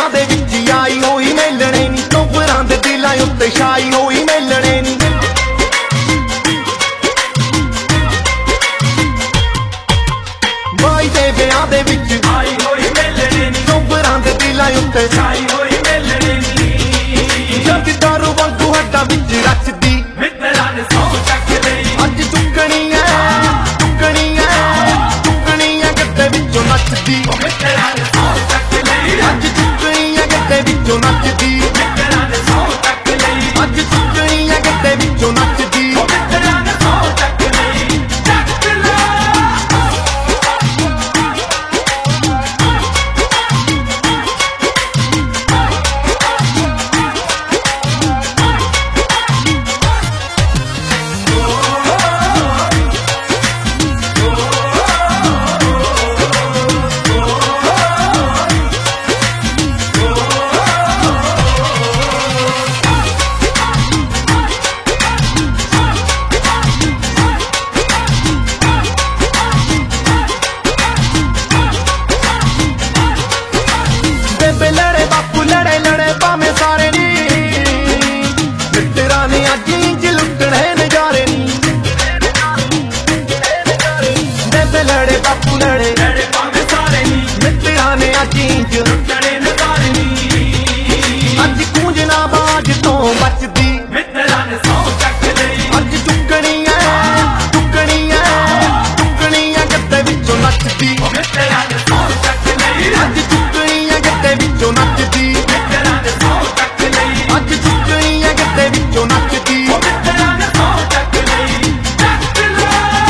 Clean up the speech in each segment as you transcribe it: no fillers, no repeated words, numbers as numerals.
ਵਿਆਹ ਦੇ ਵਿੱਚ ਆਈ ਹੋਈ ਮੇਲਣੇ ਨੀ ਟੋਬਰਾਂ ਦੇ ਦਿਲਾਂ ਉੱਤੇ ਛਾਈ ਹੋਈ ਮੇਲਣੇ ਨੀ ਬਾਈ ਦੇ ਵਿਆਹ ਦੇ ਵਿੱਚ ਆਈ ਹੋਈ ਮੇਲਣੇ ਨੀ ਟੋਬਰਾਂ ਦੇ ਦਿਲਾਂ ਉੱਤੇ ਛਾਈ ਹੋਈ ਮੇਲਣੇ ਨੀ ਜਦ ਦਾਰੂ ਵਾਂਗੂ ਹੱਡਾਂ ਵਿੱਚ ਰਚਦੀ ਮਿੱਤਰਾਂ ਨੇ ਸੌ ਚੱਕ ਲਈ ਅੱਜ ਚੁੱਕਣੀ ਐ ਗੱਤੇ ਵਿੱਚੋਂ ਨੱਚਦੀ ਮਿੱਤਰਾਂ ਨੇ ਸੌ ਚੱਕ ਲਈ ਅੱਜ ਚੁੱਕਣੀ ਐ ਗੱਤੇ ਵਿੱਚੋਂ ਨੱਚਦੀ ਮਿੱਤਰਾਂ ਨੇ ਸੌ ਚੱਕ ਲਈ ਅੱਜ ਚੁੱਕਣੀ ਐ ਗੱਤੇ ਵਿੱਚੋਂ ਨੱਚਦੀ ਮਿੱਤਰਾਂ ਨੇ ਸੌ ਚੱਕ ਲਈ ਚੱਕ ਲੈ ਬੇਬੇ ਲੜੇ ਬਾਪੂ ਲੜੇ ਲੜੇ ਭਾਵੇਂ ਸਾਰੇ ਨੀ ਮਿੱਤਰਾਂ ਨੇ ਅੱਜ ਇੰਜ ਲੁੱਟਣੇ ਨਜ਼ਾਰੇ ਨੀ ਬੇਬੇ ਲੜੇ ਬਾਪੂ ਲੜੇ ਲੜੇ ਭਾਵੇਂ ਸਾਰੇ ਨੀ ਮਿੱਤਰਾਂ ਨੇ ਅੱਜ ਇੰਜ ਲੜੇ ਨਜ਼ਾਰੇ ਨੀ ਅੱਜ ਗੂੰਜਣਾ ਬਾਜ ਤੋਂ ਬਚਦੀ ਮਿੱਤਰਾਂ ਨੇ ਸੌ ਚੱਕ ਲਈ ਅੱਜ ਚੁੱਕਣੀ ਐ ਗੱਤੇ ਵਿੱਚੋਂ ਨੱਚਦੀ ਮਿੱਤਰਾਂ ਨੇ ਸੌ ਚੱਕ ਲਈ ਅੱਜ ਚੁੱਕਣੀ ਐ ਗੱਤੇ ਵਿੱਚੋਂ ਨੱਚਦੀ ਮਿੱਤਰਾਂ ਨੇ ਸੌ ਚੱਕ ਲਈ ਅੱਜ ਚੁੱਕਣੀ ਐ ਗੱਤੇ ਵਿੱਚੋਂ ਨੱਚਦੀ ਮਿੱਤਰਾਂ ਨੇ ਸੌ ਚੱਕ ਲਈ ਚੱਕ ਲੈ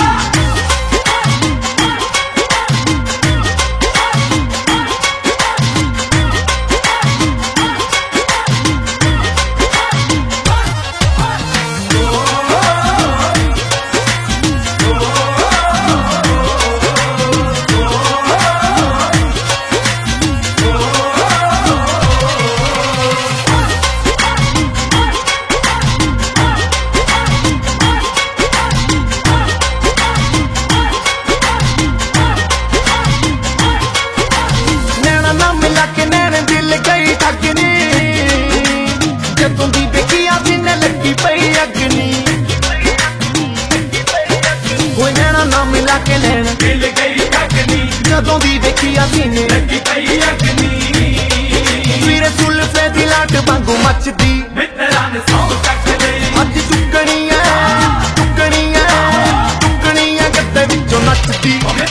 ਨੈਣਾ ਨਾ ਮਿਲਾ ਕੇ ਨੈਣ ਦਿਲ ਗਈ ਠੱਗਣੀ ਜਦੋਂ ਦੀ ਵੇਖਿਆ ਦਿਨ ਲੱਗੀ ਪਈ ਅਗਨੀ ਹੋਏ ਨੈਣਾ ਨਾ ਮਿਲਾ ਕੇ ਨੈਣ ਦਿਲ ਗਈ ਠੱਗਣੀ ਜਦੋਂ ਦੀ ਵੇਖਿਆ ਦਿਨ ਲੱਗੀ ਪਈ ਅਗਨੀ ਵੀਰੇ ਸੁਲਫੇ ਦੀ ਲਾਟ ਵਾਂਗੂ ਮੱਚਦੀ ਮਿੱਤਰਾਂ ਨੇ ਸੌ ਚੱਕ ਲਈ ਅੱਜ ਚੁੱਕਣੀ ਐ ਗੱਤੇ ਵਿੱਚੋਂ ਨੱਚਦੀ